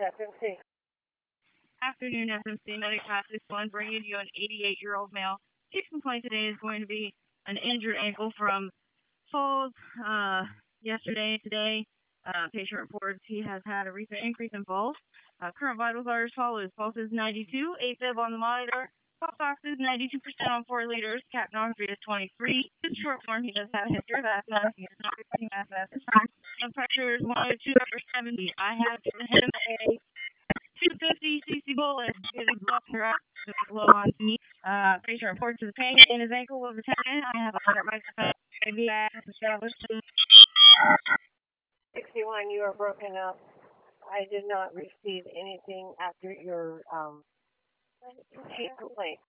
FMC. Afternoon, FMC Medic Pass 61, bringing you an 88-year-old male. His complaint today is going to be an injured ankle from falls yesterday and today. Patient reports he has had a recent increase in falls. Current vitals are as follows. Pulse is 92, AFib on the monitor. Pulse ox is 92% on 4 liters. Capnography is 23. In short form, he does have a history of asthma. He is not reporting asthma at this time. Blood pressure is 102/70. I have given him a 250 cc bolus. It is low on me. Patient reports to the pain in his ankle was attended. I have a 100 microphone. Maybe I established 61, you are broken up. I did not receive anything after your complaint.